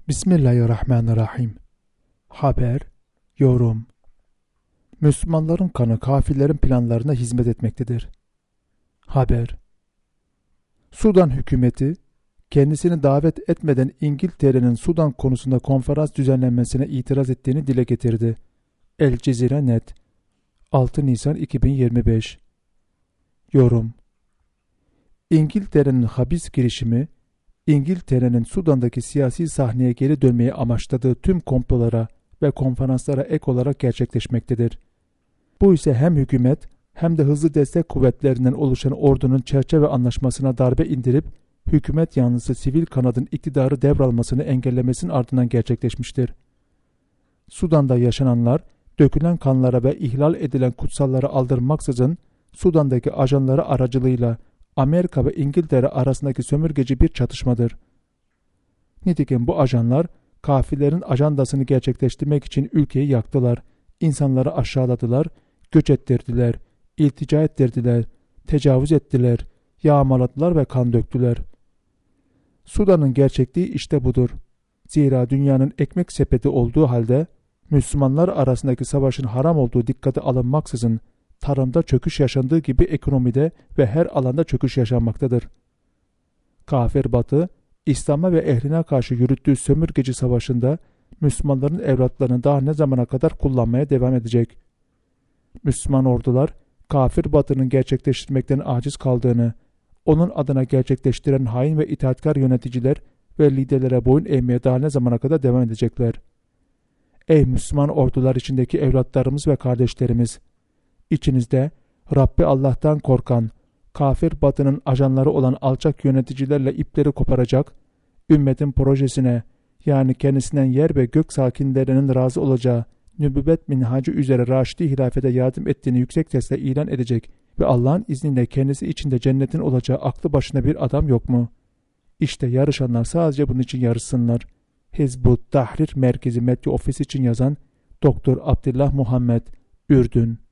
Bismillahirrahmanirrahim. Haber, yorum. Müslümanların kanı kafirlerin planlarına hizmet etmektedir. Haber. Sudan hükümeti, kendisini davet etmeden İngiltere'nin Sudan konusunda konferans düzenlenmesine itiraz ettiğini dile getirdi. El Cezire Net, 6 Nisan 2025. Yorum. İngiltere'nin habis girişimi, İngiltere'nin Sudan'daki siyasi sahneye geri dönmeyi amaçladığı tüm komplolara ve konferanslara ek olarak gerçekleşmektedir. Bu ise hem hükümet hem de hızlı destek kuvvetlerinden oluşan ordunun çerçeve anlaşmasına darbe indirip hükümet yanlısı sivil kanadın iktidarı devralmasını engellemesinin ardından gerçekleşmiştir. Sudan'da yaşananlar, dökülen kanlara ve ihlal edilen kutsallara aldırmaksızın Sudan'daki ajanları aracılığıyla Amerika ve İngiltere arasındaki sömürgeci bir çatışmadır. Nitekim bu ajanlar kafirlerin ajandasını gerçekleştirmek için ülkeyi yaktılar, insanları aşağıladılar, göç ettirdiler, iltica ettirdiler, tecavüz ettiler, yağmaladılar ve kan döktüler. Sudan'ın gerçekliği işte budur. Zira dünyanın ekmek sepeti olduğu halde Müslümanlar arasındaki savaşın haram olduğu dikkate alınmaksızın tarımda çöküş yaşandığı gibi ekonomide ve her alanda çöküş yaşanmaktadır. Kafir Batı, İslam'a ve ehline karşı yürüttüğü sömürgeci savaşında Müslümanların evlatlarını daha ne zamana kadar kullanmaya devam edecek? Müslüman ordular, kafir Batı'nın gerçekleştirmekten aciz kaldığını, onun adına gerçekleştiren hain ve itaatkar yöneticiler ve liderlere boyun eğmeye daha ne zamana kadar devam edecekler? Ey Müslüman ordular içindeki evlatlarımız ve kardeşlerimiz! İçinizde Rabbi Allah'tan korkan, kafir Batı'nın ajanları olan alçak yöneticilerle ipleri koparacak, ümmetin projesine, yani kendisinden yer ve gök sakinlerinin razı olacağı nübüvvet minhacı üzere Raşidi hilafete yardım ettiğini yüksek sesle ilan edecek ve Allah'ın izniyle kendisi içinde cennetin olacağı aklı başına bir adam yok mu? İşte yarışanlar sadece bunun için yarışsınlar. Hizbut Tahrir Merkezi Medya Ofisi için yazan Doktor Abdullah Muhammed, Ürdün.